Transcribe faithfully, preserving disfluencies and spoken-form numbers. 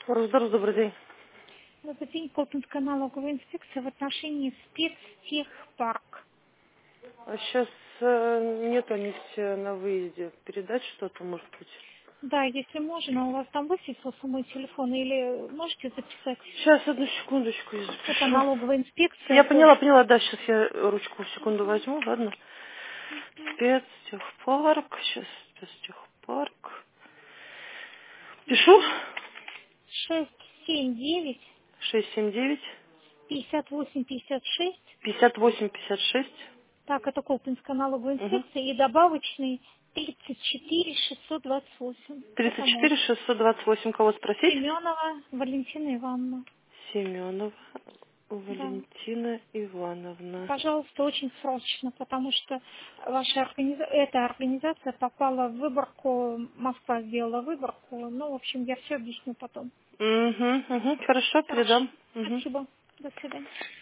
Здравствуйте, добрый день. Добрый день, Колпинская налоговая инспекция в отношении спецтехпарк. А сейчас э, нет, они все на выезде. Передать что-то, может быть? Да, если можно, у вас там высветился мой телефон, или можете записать? Сейчас, одну секундочку, я Это запишу. налоговая инспекция Я по... поняла, поняла, да, сейчас я ручку секунду возьму, ладно. Спецтехпарк, сейчас спецтехпарк. Пишу. шесть семь девять шесть семь девять пятьдесят восемь пятьдесят шесть. пятьдесят восемь пятьдесят шесть. Так, это Колпинская налоговая Угу. инспекция и добавочный тридцать четыре шестьсот двадцать восемь. тридцать Это четыре мой. шестьсот двадцать восемь. Кого спросить? Семенова Валентина Ивановна. Семенова Да. Валентина Ивановна. Пожалуйста, очень срочно, потому что ваша организа... эта организация попала в выборку, Москва сделала выборку. Ну, в общем, я все объясню потом. Угу, угу, хорошо, Хорошо. передам. Угу. Спасибо. До свидания.